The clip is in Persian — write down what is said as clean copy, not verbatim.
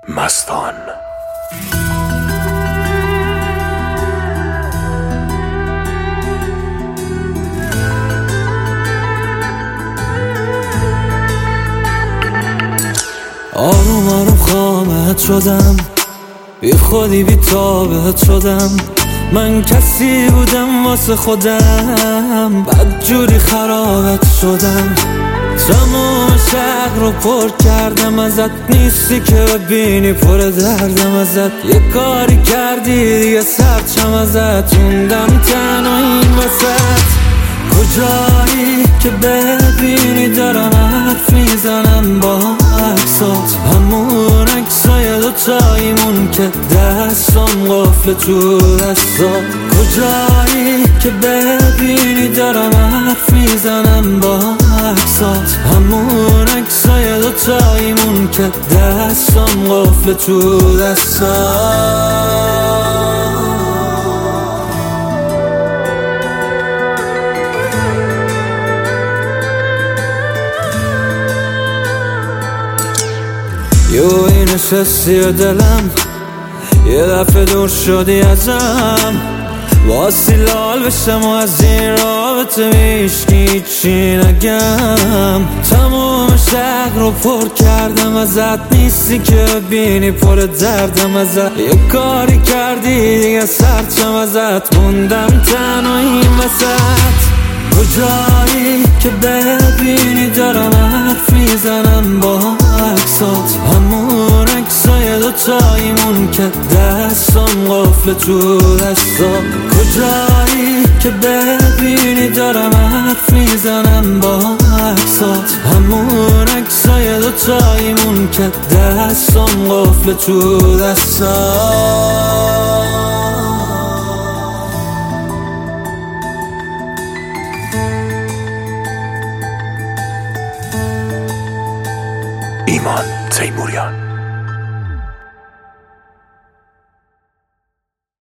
مستان. آروم آروم خامت شدم، بی خودی بی تابت شدم. من کسی بودم واسه خودم، بدجوری خرابت شدم. تمام شهر رو پر کردم ازت، نیستی که ببینی پر دردم ازت. یه کاری کردی دیگه سرچم ازت، موندم تنها این وسط. کجایی که ببینی دارم حرف میزنم با عکسات، همون عکسای دوتاییمون که دستم قفل تو دستات. کجایی که ببینی دارم حرف میزنم با عکسات، همون عکسای دوتاییمون که دستم قفل تو دستات. یه نشستی دلم، یه دفعه دور شدی ازم. واسی لال بشم و از این رابطه میشکی چی نگم. تمام شهر رو پر کردم ازت، نیستی که ببینی پر دردم ازت. یه کاری کردی دیگه سرچم ازت، موندم تنها این وسط. کجایی که ببینی دارم حرف میزنم با عکسات، همون عکسای دوتاییمون که دستم قفل تو دستات. کجایی که ببینی دارم حرف میزنم با عکسات، همون عکسای دوتاییمون که دستم قفل تو دستات. ایمان تیموریان.